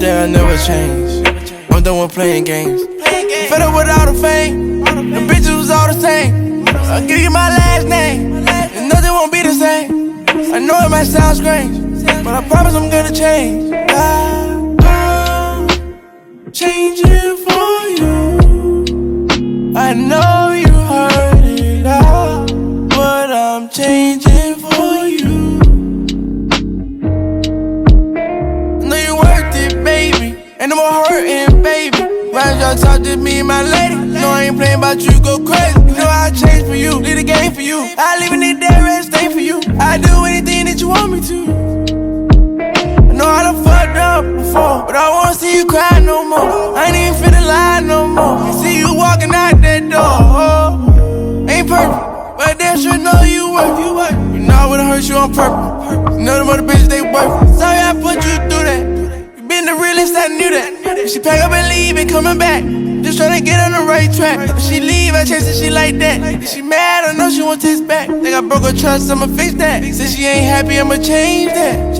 that I never change. I'm done with playing games. Fed up with all the fame. The bitches was all the same. I'll give you my last name, and nothing won't be the same. I know it might sound strange, but I promise I'm gonna change. I'm changing for you. I know you heard it all, but I'm changing for you. I know you worth it, baby. Ain't no more hurting, baby. Why y'all talk to me, my lady? No, I ain't playing about you, go crazy. You know I change for you, leave the game for you. I leave a dead red stain for you. I do anything that you want me to. I know I done fucked up before, but I wanna see you cry no more. I ain't even finna lie no more. I see you walking out that door. Ain't perfect, but damn sure know you worth. You know I would've hurt you on purpose. None of them other bitches, they worth. Sorry I put you through that. Been the realest, I knew that. She pack up and leave and coming back. Just tryna get on the right track. If she leave, I chase her, she like that. If she mad, I know she won't taste back. Think I broke her trust, I'ma fix that. Since she ain't happy, I'ma change that.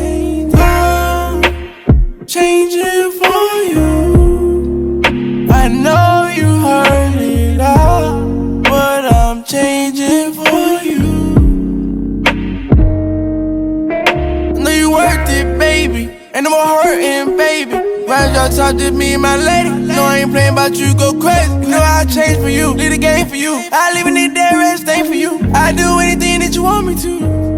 I'm changing for you. I know you heard it all, but I'm changing for you. I know you worth it, baby. Ain't no more hurting, baby. Why y'all talk to me, my lady? No, I ain't playing about you, go crazy. You know I change for you, leave the game for you. I leave a dead red stain for you. I do anything that you want me to.